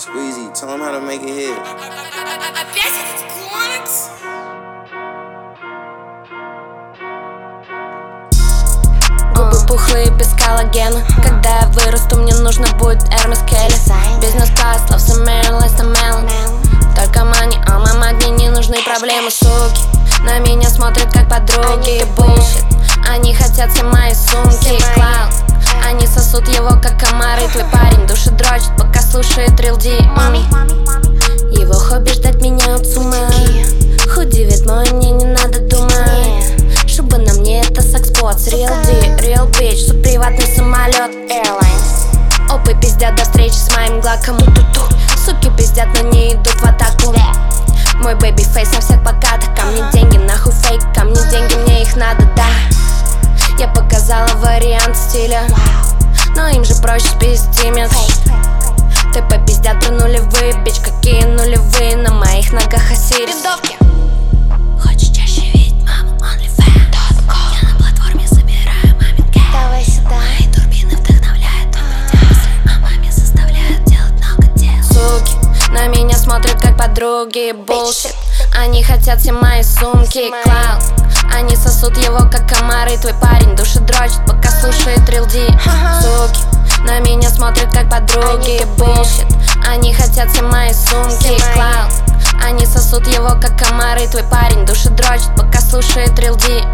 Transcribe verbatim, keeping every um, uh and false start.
Squeezy, tell him how to make it hit. Опять этот комикс? Губы пухлые, без коллагена. Когда я вырасту, мне нужно будет Hermes Kelly. Бизнес класс, love some Mary, less than melon. Только money, а мама, мне не нужны проблемы, суки. На меня смотрят как подруги, bullshit. Они хотят все мои сумки, клауд. Они сосут его как комары. Твой парень души дрочит, пока слушает Real D. Его хобби ждать меня от с ума. Худи вид мой, мне не надо думать. Чтобы на мне это секс-спотс. Real D, real bitch, субприватный самолет Airlines. Опы пиздят до встречи с моим глаком. Суки пиздят, но не идут в атаку. Мой бэйби фейс на всех плакатах. Ко мне деньги, нахуй фейк. Ко мне деньги, мне их надо, да. Я показала вариант стиля, но им же проще спиздить имидж. Ты попиздят про нулевые, бич, какие нулевые. На моих ногах Осирис. Хочешь чаще видеть маму OnlyFans? Я на платформе собираю мамин кэш. Давай сюда. Мои турбины вдохновляют умные мысли, а маме заставляют делать много дел. Суки на меня смотрят как подруги, bullshit. Они хотят все мои сумки, клауд. Они сосут его как комары. Твой парень души дрочит, пока слушает Real D. Суки на меня смотрят как подруги, bullshit. Они хотят все мои сумки, клауд. Они сосут его как комары. Твой парень души дрочит, пока слушает Real D.